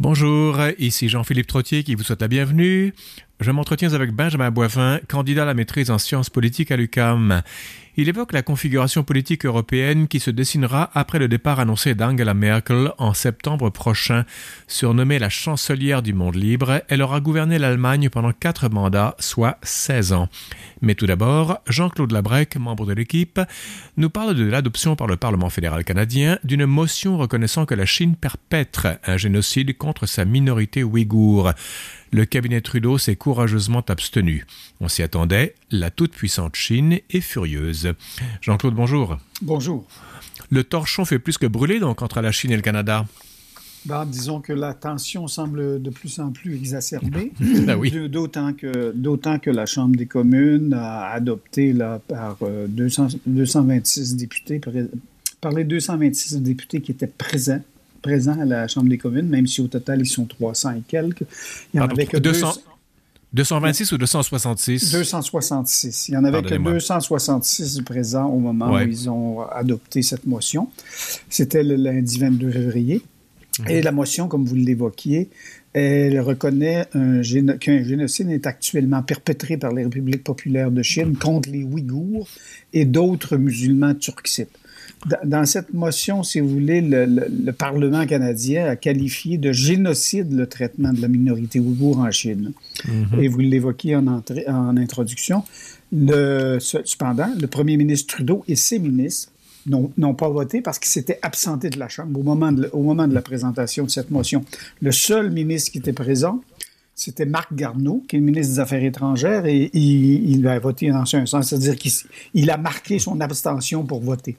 Bonjour, ici Jean-Philippe Trottier qui vous souhaite la bienvenue. Je m'entretiens avec Benjamin Boivin, candidat à la maîtrise en sciences politiques à l'UQAM. Il évoque la configuration politique européenne qui se dessinera après le départ annoncé d'Angela Merkel en septembre prochain. Surnommée la chancelière du monde libre, elle aura gouverné l'Allemagne pendant 4 mandats, soit 16 ans. Mais tout d'abord, Jean-Claude Labrec, membre de l'équipe, nous parle de l'adoption par le Parlement fédéral canadien d'une motion reconnaissant que la Chine perpètre un génocide contre sa minorité ouïghour. Le cabinet Trudeau s'est courageusement abstenu. On s'y attendait, la toute-puissante Chine est furieuse. Jean-Claude, bonjour. Bonjour. Le torchon fait plus que brûler donc entre la Chine et le Canada. Disons que la tension semble de plus en plus exacerbée, Ah oui. d'autant que la Chambre des communes a adopté par 226 députés, par les 226 députés qui étaient présents à la Chambre des communes, même si au total ils sont 300 et quelques. Il y en avait que 226 ou 266? 266. Il n'y en avait que 266 présents au moment où ils ont adopté cette motion. C'était le lundi 22 février. Et la motion, comme vous l'évoquiez, elle reconnaît qu'un génocide est actuellement perpétré par les républiques populaires de Chine contre les Ouïghours et d'autres musulmans turcites. Dans cette motion, si vous voulez, le Parlement canadien a qualifié de génocide le traitement de la minorité ouïghour en Chine. Mm-hmm. Et vous l'évoquiez en introduction. Cependant, le premier ministre Trudeau et ses ministres n'ont pas voté parce qu'ils s'étaient absentés de la Chambre au moment de la présentation de cette motion. Le seul ministre qui était présent, c'était Marc Garneau, qui est le ministre des Affaires étrangères, et il a voté dans un sens, c'est-à-dire qu'il a marqué son abstention pour voter.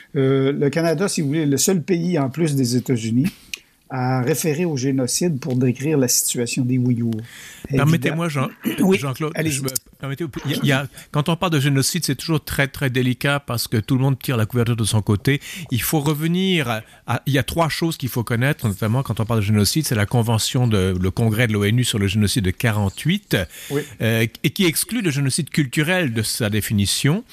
Le Canada, si vous voulez, est le seul pays, en plus des États-Unis, à référer au génocide pour décrire la situation des Ouïghours. Permettez-moi, Jean-Claude, allez-y. Quand on parle de génocide, c'est toujours très, très délicat parce que tout le monde tire la couverture de son côté. Il faut revenir il y a 3 choses qu'il faut connaître, notamment quand on parle de génocide. C'est la convention le congrès de l'ONU sur le génocide de 48, et qui exclut le génocide culturel de sa définition.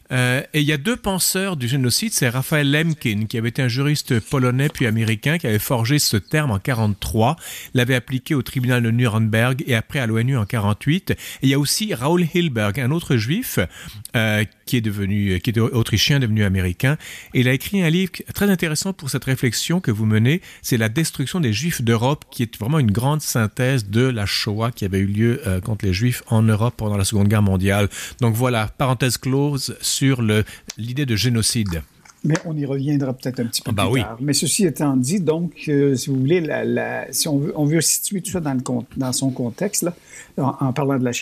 Et il y a 2 penseurs du génocide, c'est Raphaël Lemkin, qui avait été un juriste polonais puis américain, qui avait forgé ce terme en 43, l'avait appliqué au tribunal de Nuremberg et après à l'ONU en 48. Et il y a aussi Raoul Hilberg, un autre juif, qui était autrichien, devenu américain. Et il a écrit un livre très intéressant pour cette réflexion que vous menez, c'est La destruction des Juifs d'Europe, qui est vraiment une grande synthèse de la Shoah qui avait eu lieu contre les Juifs en Europe pendant la Seconde Guerre mondiale. Donc voilà, parenthèse close sur l'idée de génocide. Mais on y reviendra peut-être un petit peu plus tard. Oui. Mais ceci étant dit, donc, si vous voulez, si on veut situer tout ça dans son contexte, là, en parlant de la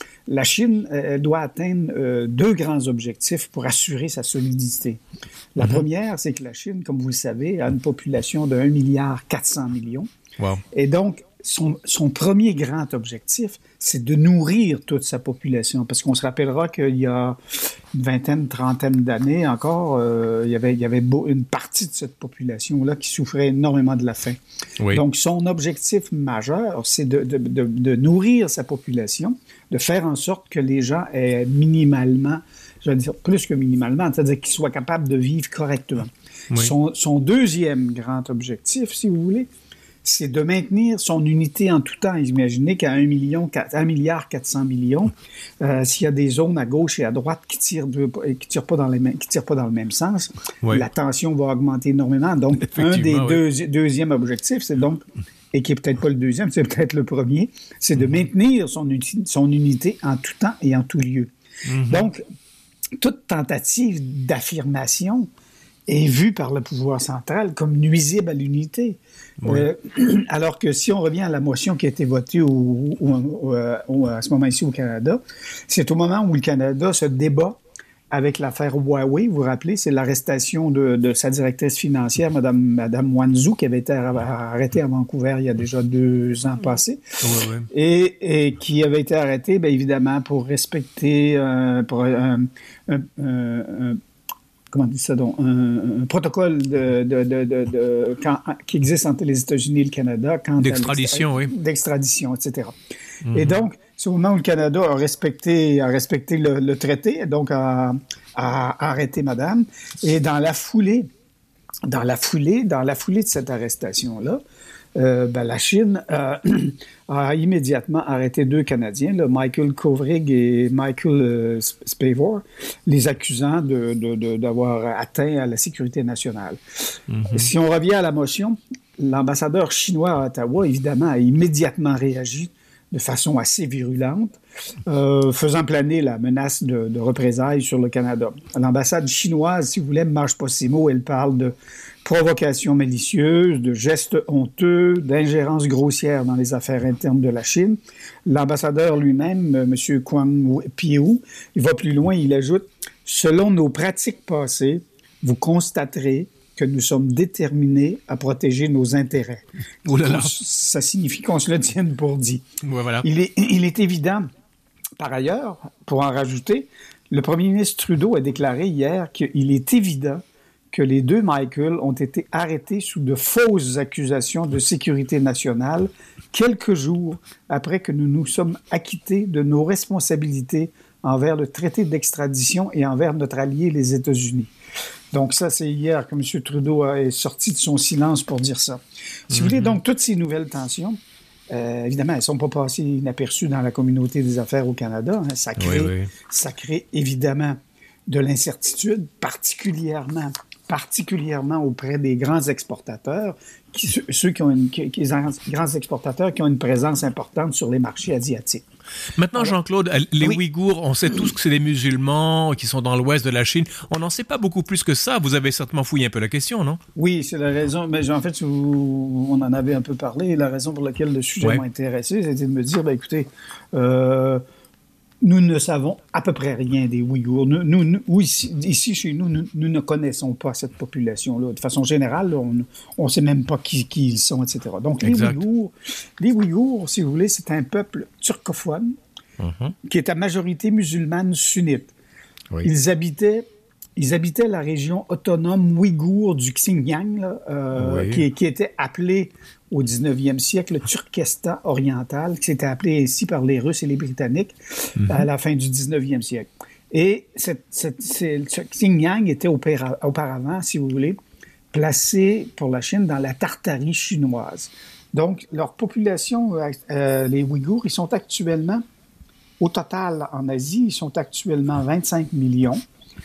Chine, elle doit atteindre 2 grands objectifs pour assurer sa solidité. La première, c'est que la Chine, comme vous le savez, a une population de 1,4 milliard. Wow. Et donc, son premier grand objectif, c'est de nourrir toute sa population. Parce qu'on se rappellera qu'il y a une vingtaine, trentaine d'années encore, il y avait une partie de cette population-là qui souffrait énormément de la faim. Oui. Donc, son objectif majeur, c'est de nourrir sa population, de faire en sorte que les gens aient minimalement, je vais dire plus que minimalement, c'est-à-dire qu'ils soient capables de vivre correctement. Oui. Son deuxième grand objectif, si vous voulez, c'est de maintenir son unité en tout temps. Imaginez qu'à 1,4 milliard, s'il y a des zones à gauche et à droite qui tirent pas dans le même sens, oui. La tension va augmenter énormément. Donc, un des deuxièmes objectifs, c'est donc, et qui est peut-être pas le deuxième, c'est peut-être le premier, c'est de maintenir son unité en tout temps et en tout lieu. Mm-hmm. Donc, toute tentative d'affirmation est vue par le pouvoir central comme nuisible à l'unité. Oui. Alors que si on revient à la motion qui a été votée à ce moment ici au Canada, c'est au moment où le Canada se débat avec l'affaire Huawei, vous vous rappelez, c'est l'arrestation de sa directrice financière, Mme Wanzhou, qui avait été arrêtée à Vancouver il y a déjà 2 ans passés, et qui avait été arrêtée, bien évidemment, pour respecter comment on dit ça donc, un protocole qui existe entre les États-Unis et le Canada. D'extradition, oui. D'extradition, etc. Mm-hmm. Et donc, c'est au moment où le Canada a respecté le traité, donc a arrêté madame. Et dans la foulée de cette arrestation-là, la Chine a immédiatement arrêté 2 Canadiens, là, Michael Kovrig et Michael Spavor, les accusant d'avoir atteint à la sécurité nationale. Mm-hmm. Si on revient à la motion, l'ambassadeur chinois à Ottawa, évidemment, a immédiatement réagi de façon assez virulente, faisant planer la menace de représailles sur le Canada. L'ambassade chinoise, si vous voulez, ne mâche pas ses mots. Elle parle de provocation malicieuse, de gestes honteux, d'ingérence grossière dans les affaires internes de la Chine. L'ambassadeur lui-même, M. Kwang Piu, il va plus loin, il ajoute « Selon nos pratiques passées, vous constaterez que nous sommes déterminés à protéger nos intérêts. » Oh là là. Ça signifie qu'on se le tienne pour dit. Ouais, voilà. Il est évident, par ailleurs, pour en rajouter, le premier ministre Trudeau a déclaré hier qu'il est évident que les 2 Michael ont été arrêtés sous de fausses accusations de sécurité nationale quelques jours après que nous nous sommes acquittés de nos responsabilités envers le traité d'extradition et envers notre allié, les États-Unis. Donc ça, c'est hier que M. Trudeau est sorti de son silence pour dire ça. Si vous voulez, donc, toutes ces nouvelles tensions, évidemment, elles ne sont pas passées inaperçues dans la communauté des affaires au Canada. Hein. Ça crée évidemment de l'incertitude, particulièrement auprès des grands exportateurs, grands exportateurs qui ont une présence importante sur les marchés asiatiques. Maintenant, Jean-Claude, les Ouïghours, on sait tous que c'est des musulmans qui sont dans l'ouest de la Chine. On n'en sait pas beaucoup plus que ça. Vous avez certainement fouillé un peu la question, non? Oui, c'est la raison. Mais en fait, on en avait un peu parlé. La raison pour laquelle le sujet m'a intéressé, c'était de me dire, écoutez, nous ne savons à peu près rien des Ouïghours. Ici, chez nous, nous ne connaissons pas cette population-là. De façon générale, on ne sait même pas qui ils sont, etc. Donc, les Ouïghours, si vous voulez, c'est un peuple turcophone qui est à majorité musulmane sunnite. Oui. Ils habitaient la région autonome ouïghour du Xinjiang, là, qui était appelée au 19e siècle le Turkestan oriental, qui s'était appelé ainsi par les Russes et les Britanniques à la fin du 19e siècle. Et ce Xinjiang était auparavant, si vous voulez, placé pour la Chine dans la Tartarie chinoise. Donc, leur population, les Ouïghours, ils sont actuellement, au total en Asie, ils sont actuellement 25 millions.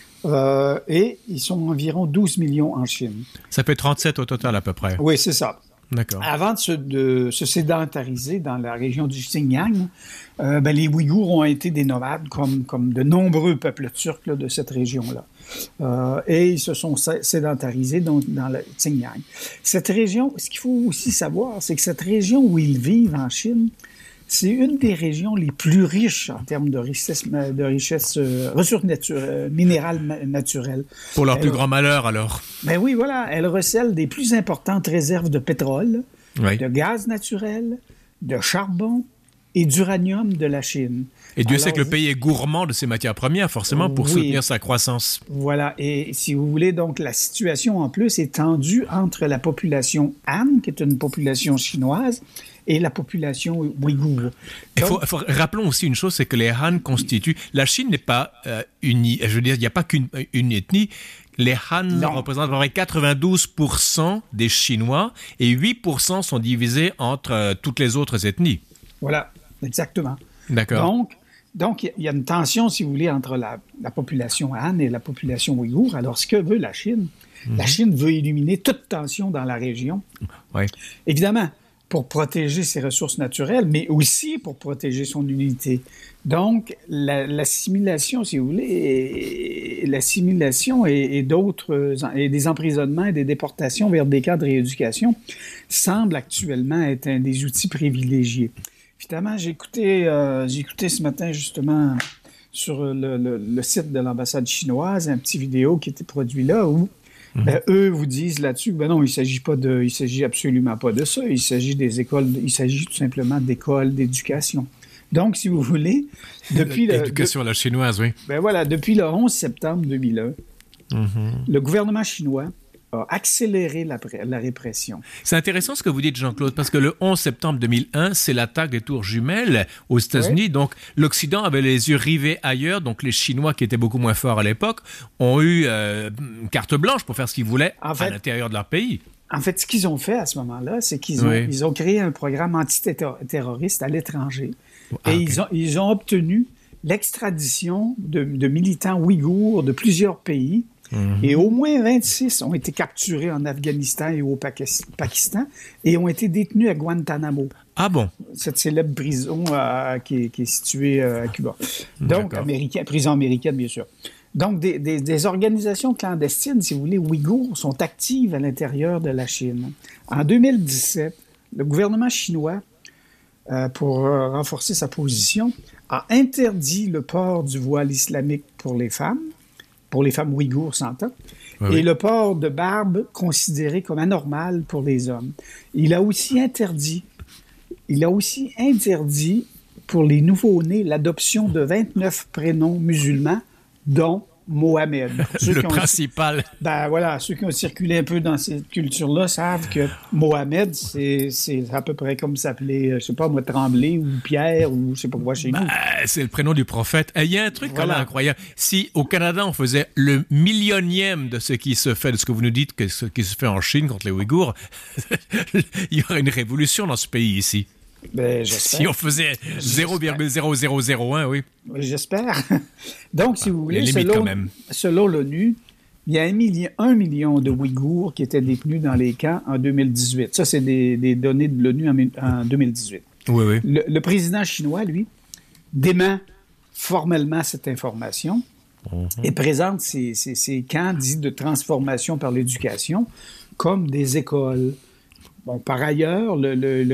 Et ils sont environ 12 millions en Chine. Ça fait 37 au total à peu près. Oui, c'est ça. D'accord. Avant de se sédentariser dans la région du Xinjiang, les Ouïghours ont été des nomades comme de nombreux peuples turcs là, de cette région-là. Et ils se sont sédentarisés dans le Xinjiang. Cette région, ce qu'il faut aussi savoir, c'est que cette région où ils vivent en Chine, c'est une des régions les plus riches en termes de richesse ressources minérales naturelles. Pour leur plus grand malheur, alors. Ben oui, voilà. Elle recèle des plus importantes réserves de pétrole, de gaz naturel, de charbon et d'uranium de la Chine. Et Dieu sait que le pays est gourmand de ces matières premières, forcément, pour soutenir sa croissance. Voilà. Et si vous voulez, donc, la situation, en plus, est tendue entre la population Han, qui est une population chinoise, et la population ouïghour. Rappelons aussi une chose, c'est que les Han constituent... La Chine n'est pas unie. Je veux dire, il n'y a pas qu'une ethnie. Les Han représentent à peu près 92% des Chinois et 8% sont divisés entre toutes les autres ethnies. Voilà, exactement. D'accord. Donc, il y a une tension, si vous voulez, entre la population Han et la population ouïghour. Alors, ce que veut la Chine? La Chine veut éliminer toute tension dans la région. Oui. Évidemment, pour protéger ses ressources naturelles, mais aussi pour protéger son unité. Donc, l'assimilation, si vous voulez, et des emprisonnements et des déportations vers des camps de rééducation semblent actuellement être un des outils privilégiés. Évidemment, j'ai écouté ce matin, justement, sur le site de l'ambassade chinoise, un petit vidéo qui était produit là où eux vous disent là-dessus que non, il s'agit absolument pas de ça. Il s'agit tout simplement d'écoles d'éducation. Donc, si vous voulez, depuis l'éducation à la chinoise, oui. Depuis le 11 septembre 2001, le gouvernement chinois a accéléré la répression. C'est intéressant ce que vous dites, Jean-Claude, parce que le 11 septembre 2001, c'est l'attaque des tours jumelles aux États-Unis. Donc, l'Occident avait les yeux rivés ailleurs. Donc, les Chinois, qui étaient beaucoup moins forts à l'époque, ont eu carte blanche pour faire ce qu'ils voulaient à l'intérieur de leur pays. En fait, ce qu'ils ont fait à ce moment-là, c'est qu'ils ont créé un programme antiterroriste à l'étranger. Et ils ont obtenu l'extradition de militants ouïghours de plusieurs pays. Et au moins 26 ont été capturés en Afghanistan et au Pakistan et ont été détenus à Guantanamo. Ah bon? Cette célèbre prison qui est située à Cuba. Donc, prison américaine, bien sûr. Donc, des organisations clandestines, si vous voulez, ouïghours, sont actives à l'intérieur de la Chine. En 2017, le gouvernement chinois, pour renforcer sa position, a interdit le port du voile islamique pour les femmes ouïghours, s'entend, et le port de barbe considéré comme anormal pour les hommes. Il a aussi interdit pour les nouveau-nés l'adoption de 29 prénoms musulmans, dont Mohamed. Le principal. Ceux qui ont circulé un peu dans cette culture-là savent que Mohamed, c'est à peu près comme s'appelait, je sais pas moi, Tremblay ou Pierre ou je sais pas quoi chez nous. C'est le prénom du prophète. Il y a un truc quand même incroyable. Si au Canada, on faisait le millionième de ce qui se fait, de ce que vous nous dites, que ce qui se fait en Chine contre les Ouïghours, il y aurait une révolution dans ce pays ici. J'espère. Si on faisait 0,0001, oui. J'espère. Donc, si vous voulez, selon l'ONU, il y a 1 million de Ouïghours qui étaient détenus dans les camps en 2018. Ça, c'est des données de l'ONU en 2018. Oui. Le président chinois, lui, dément formellement cette information et présente ces camps dits de transformation par l'éducation comme des écoles. Bon, par ailleurs, le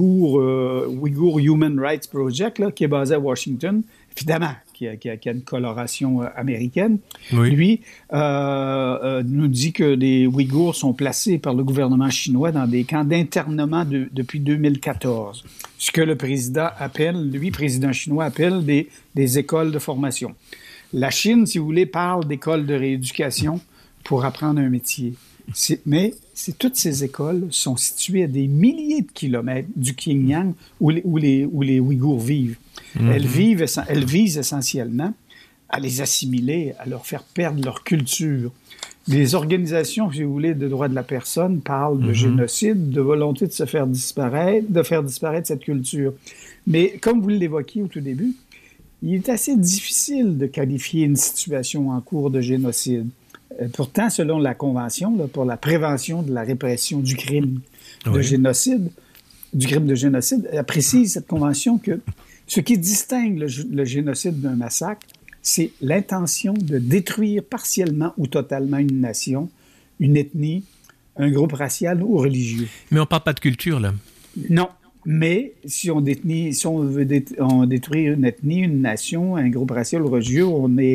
Uyghur Human Rights Project, là, qui est basé à Washington, évidemment, qui a une coloration américaine, lui nous dit que les Ouïghours sont placés par le gouvernement chinois dans des camps d'internement depuis 2014. Ce que le président chinois appelle des écoles de formation. La Chine, si vous voulez, parle d'écoles de rééducation pour apprendre un métier. Mais toutes ces écoles sont situées à des milliers de kilomètres du Xinjiang où les Ouïghours vivent. Elles visent essentiellement à les assimiler, à leur faire perdre leur culture. Les organisations, si vous voulez, de droits de la personne parlent de génocide, de volonté de faire disparaître cette culture. Mais comme vous l'évoquiez au tout début, il est assez difficile de qualifier une situation en cours de génocide. Pourtant, selon la Convention pour la prévention de la répression du crime de génocide, elle précise, cette Convention, que ce qui distingue le génocide d'un massacre, c'est l'intention de détruire partiellement ou totalement une nation, une ethnie, un groupe racial ou religieux. Mais on ne parle pas de culture, là. Non. Mais si on veut détruire une ethnie, une nation, un groupe racial ou religieux,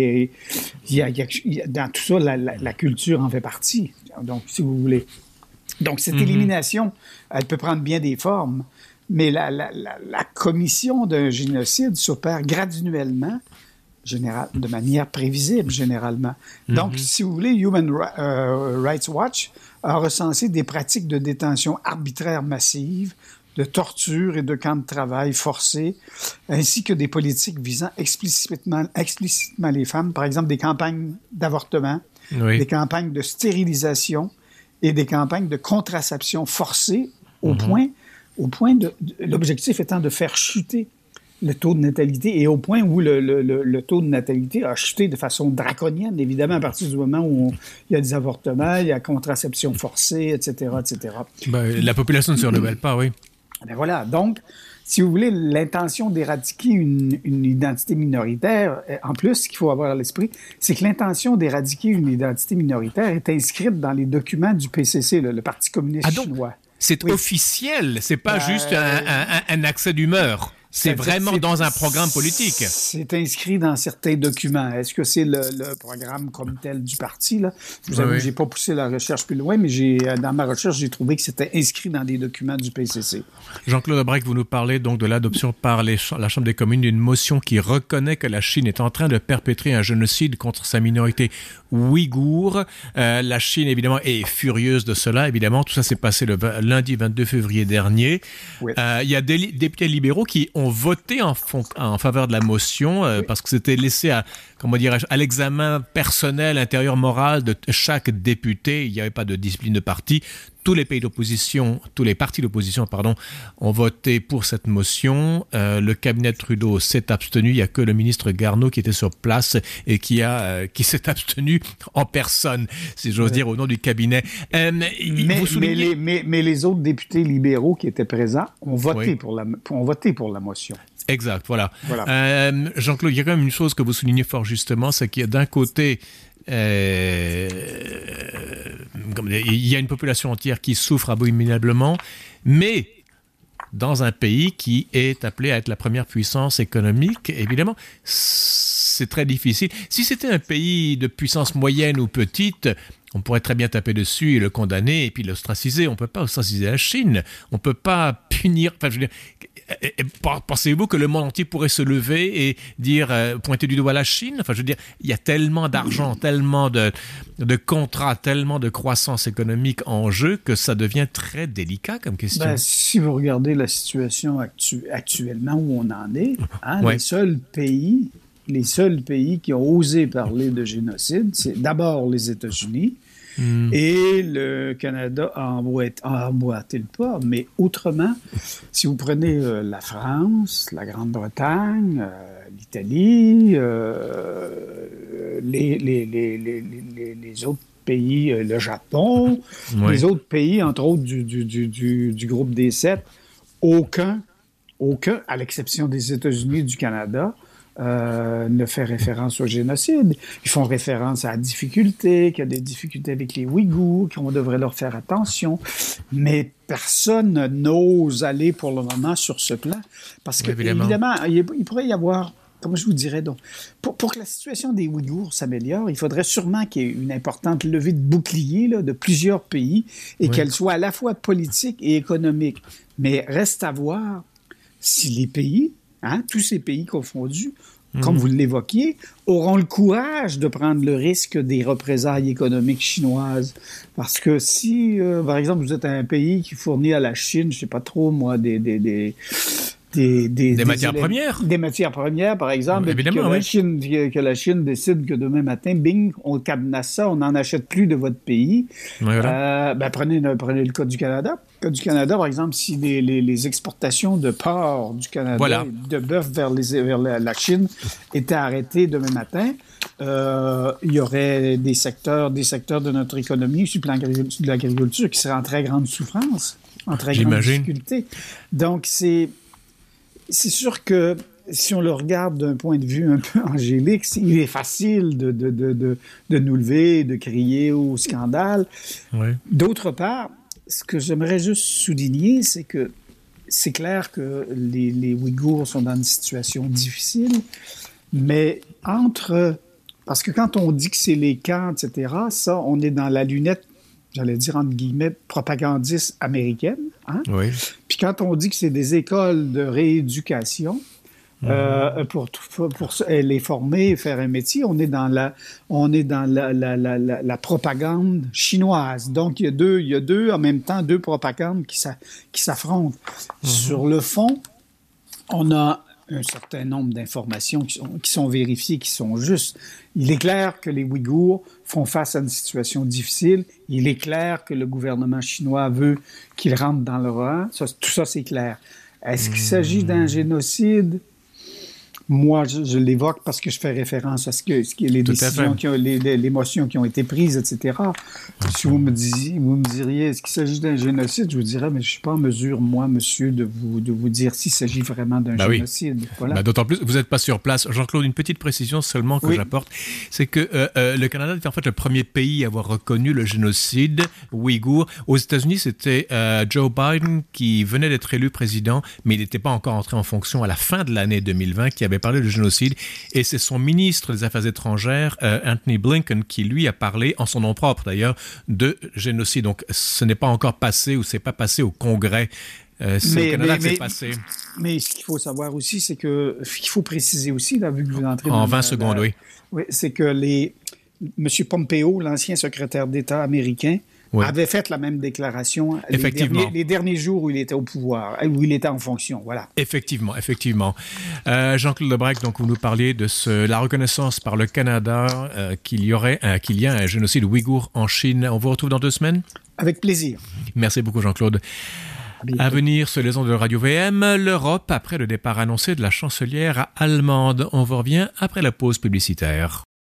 dans tout ça, la culture en fait partie. Donc, si vous voulez. Donc, cette élimination, elle peut prendre bien des formes, mais la commission d'un génocide s'opère graduellement, de manière prévisible, généralement. Donc, si vous voulez, Human Rights Watch a recensé des pratiques de détention arbitraire massive, de torture et de camps de travail forcés, ainsi que des politiques visant explicitement les femmes, par exemple des campagnes d'avortement, des campagnes de stérilisation et des campagnes de contraception forcée au point de l'objectif étant de faire chuter le taux de natalité et au point où le taux de natalité a chuté de façon draconienne, évidemment, à partir du moment où il y a des avortements, il y a la contraception forcée, etc., etc. La population ne se renouvelle pas, oui. Voilà. Donc, si vous voulez, l'intention d'éradiquer une identité minoritaire, en plus, ce qu'il faut avoir à l'esprit, c'est que l'intention d'éradiquer une identité minoritaire est inscrite dans les documents du PCC, le Parti communiste chinois. C'est officiel, c'est pas juste un accès d'humeur. C'est vraiment dans un programme politique. C'est inscrit dans certains documents. Est-ce que c'est le programme comme tel du parti, là? Je vous avoue que j'ai pas poussé la recherche plus loin, mais dans ma recherche, j'ai trouvé que c'était inscrit dans des documents du PCC. Jean-Claude Abrec, vous nous parlez donc de l'adoption par la Chambre des communes d'une motion qui reconnaît que la Chine est en train de perpétrer un génocide contre sa minorité ouïghour. La Chine, évidemment, est furieuse de cela. Évidemment, tout ça s'est passé le lundi 22 février dernier. Oui. Il y a des députés libéraux qui ont voté en faveur de la motion parce que c'était laissé à l'examen personnel, intérieur, moral de chaque député. Il n'y avait pas de discipline de parti. tous les partis d'opposition, ont voté pour cette motion. Le cabinet Trudeau s'est abstenu. Il n'y a que le ministre Garneau qui était sur place et qui s'est abstenu en personne, si j'ose dire, au nom du cabinet. Mais les autres députés libéraux qui étaient présents ont voté pour la motion. Exact, voilà. Jean-Claude, il y a quand même une chose que vous soulignez fort justement, c'est qu'il y a d'un côté il y a une population entière qui souffre abominablement, mais dans un pays qui est appelé à être la première puissance économique, évidemment, c'est très difficile. Si c'était un pays de puissance moyenne ou petite, on pourrait très bien taper dessus et le condamner et puis l'ostraciser. On ne peut pas ostraciser la Chine. On ne peut pas punir... Enfin, je veux dire, pensez-vous que le monde entier pourrait se lever et dire, pointer du doigt la Chine? Enfin, je veux dire, il y a tellement d'argent, tellement de contrats, tellement de croissance économique en jeu que ça devient très délicat comme question. Si vous regardez la situation actuellement où on en est, les seuls pays qui ont osé parler de génocide, c'est d'abord les États-Unis et le Canada a emboîté le pas. Mais autrement, si vous prenez la France, la Grande-Bretagne, l'Italie, les autres pays, le Japon, les autres pays, entre autres du groupe des 7, aucun, à l'exception des États-Unis et du Canada, ne fait référence au génocide. Ils font référence à la difficulté, qu'il y a des difficultés avec les Ouïghours, qu'on devrait leur faire attention. Mais personne n'ose aller pour le moment sur ce plan. Parce que, évidemment, il pourrait y avoir, comment je vous dirais donc, pour que la situation des Ouïghours s'améliore, il faudrait sûrement qu'il y ait une importante levée de boucliers de plusieurs pays et qu'elle soit à la fois politique et économique. Mais reste à voir si les pays, tous ces pays confondus, comme vous l'évoquiez, auront le courage de prendre le risque des représailles économiques chinoises. Parce que si, par exemple, vous êtes un pays qui fournit à la Chine, je ne sais pas trop, moi, des matières premières. Des matières premières, par exemple. Évidemment, que la Chine décide que demain matin, bing, on cadenasse ça, on n'en achète plus de votre pays. Voilà. Prenez le cas du Canada. Le cas du Canada, par exemple, si les exportations de porc du Canada, de bœuf vers la Chine étaient arrêtées demain matin, il y aurait des secteurs de notre économie, sur le plan de l'agriculture, qui seraient en très grande souffrance, en très grande difficulté. Donc, c'est sûr que si on le regarde d'un point de vue un peu angélique, il est facile de nous lever, de crier au scandale. D'autre part, ce que j'aimerais juste souligner, c'est que c'est clair que les Ouïghours sont dans une situation difficile, mais parce que quand on dit que c'est les camps, etc., ça, on est dans la lunette, j'allais dire entre guillemets, propagandiste américaine. Puis quand on dit que c'est des écoles de rééducation pour les former et faire un métier, on est dans la propagande chinoise. Donc, il y a deux en même temps, deux propagandes qui s'affrontent. Sur le fond, on a un certain nombre d'informations qui sont vérifiées, qui sont justes. Il est clair que les Ouïghours font face à une situation difficile. Il est clair que le gouvernement chinois veut qu'ils rentrent dans le rang. Tout ça, c'est clair. Est-ce qu'il s'agit d'un génocide? Moi, je l'évoque parce que je fais référence à les décisions, les motions qui ont été prises, etc. Si vous me diriez, est-ce qu'il s'agit d'un génocide? Je vous dirais, mais je ne suis pas en mesure, moi, monsieur, de vous dire s'il s'agit vraiment d'un génocide. Voilà. D'autant plus, vous n'êtes pas sur place. Jean-Claude, une petite précision seulement que j'apporte, c'est que le Canada était en fait le premier pays à avoir reconnu le génocide ouïghour. Aux États-Unis, c'était Joe Biden qui venait d'être élu président, mais il n'était pas encore entré en fonction à la fin de l'année 2020, qui avait parlé de génocide, et c'est son ministre des Affaires étrangères, Anthony Blinken, qui lui a parlé, en son nom propre d'ailleurs, de génocide. Donc ce n'est pas encore passé, ou c'est pas passé au Congrès. C'est au Canada que c'est passé. Mais ce qu'il faut savoir aussi, c'est que, qu'il faut préciser aussi, là, vu que vous entrez en 20 secondes, oui. Oui, c'est que M. Pompeo, l'ancien secrétaire d'État américain, avait fait la même déclaration les derniers jours où il était au pouvoir, où il était en fonction. Voilà. Effectivement. Jean-Claude Lebrecq, donc vous nous parliez de la reconnaissance par le Canada qu'il y a un génocide ouïghour en Chine. On vous retrouve dans 2 semaines? Avec plaisir. Merci beaucoup, Jean-Claude. À venir sur les ondes de Radio VM, l'Europe après le départ annoncé de la chancelière allemande. On vous revient après la pause publicitaire.